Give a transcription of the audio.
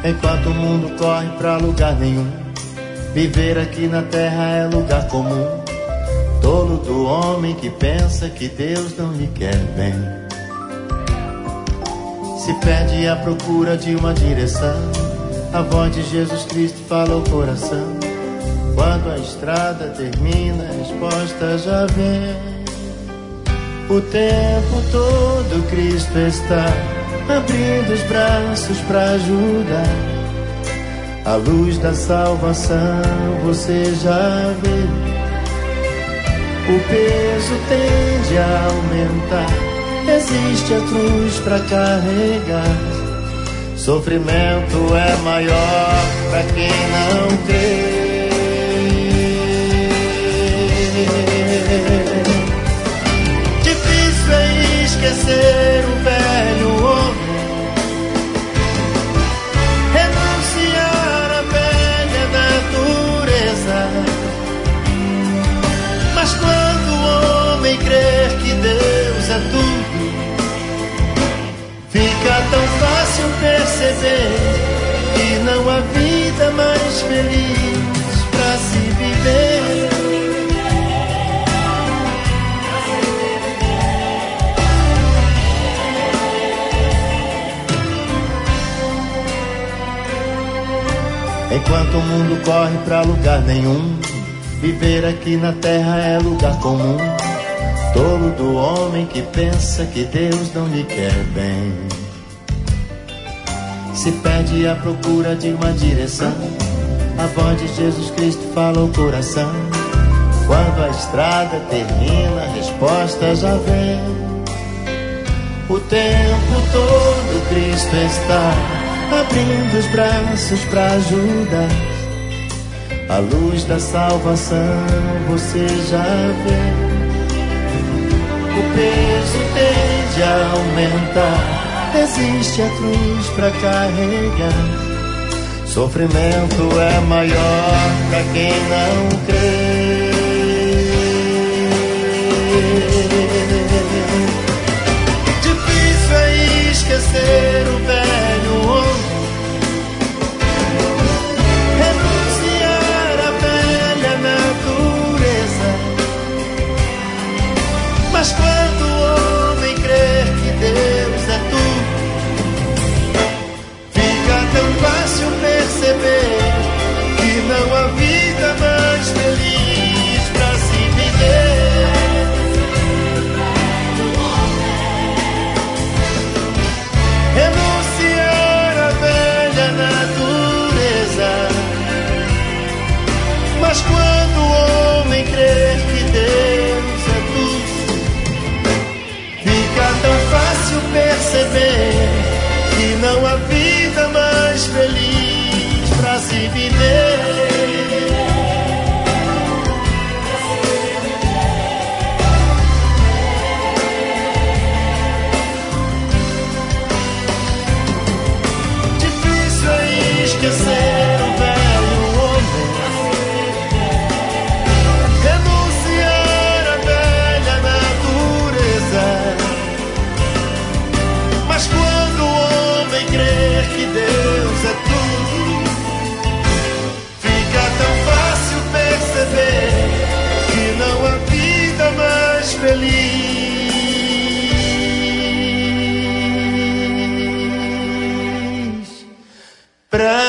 Enquanto o mundo corre pra lugar nenhum, viver aqui na terra é lugar comum. Tolo do homem que pensa que Deus não lhe quer bem. Se perde à procura de uma direção, a voz de Jesus Cristo fala ao coração. Quando a estrada termina, a resposta já vem. O tempo todo Cristo está abrindo os braços pra ajudar. A luz da salvação você já vê. O peso tende a aumentar, existe a cruz pra carregar. Sofrimento é maior pra quem não crê. Difícil é esquecer o velho homem, renunciar à velha natureza. Mas quando o homem crer que Deus é tudo, fica tão fácil perceber que não há vida mais feliz pra se viver. Enquanto o mundo corre pra lugar nenhum, viver aqui na terra é lugar comum. Tolo do homem que pensa que Deus não lhe quer bem. Se perde à procura de uma direção, a voz de Jesus Cristo fala ao coração. Quando a estrada termina, a resposta já vem. O tempo todo Cristo está abrindo os braços pra ajudar. A luz da salvação você já vê. O peso tende a aumentar, existe a cruz pra carregar. Sofrimento é maior pra quem não crê. Difícil é esquecer o velho homem, renunciar à velha natureza. Mas quando o homem crer que Deus é tudo, fica tão fácil perceber que não há vida mais feliz pra se viver. Renunciar à velha natureza. Mas quando o homem crer que Deus é tudo, fica tão fácil perceber que não há vida mais feliz pra se viver. Difícil é esquecer o velho homem, renunciar à velha natureza. Mas quando o homem crer que Deus é tudo, fica tão fácil perceber que não há vida mais feliz pra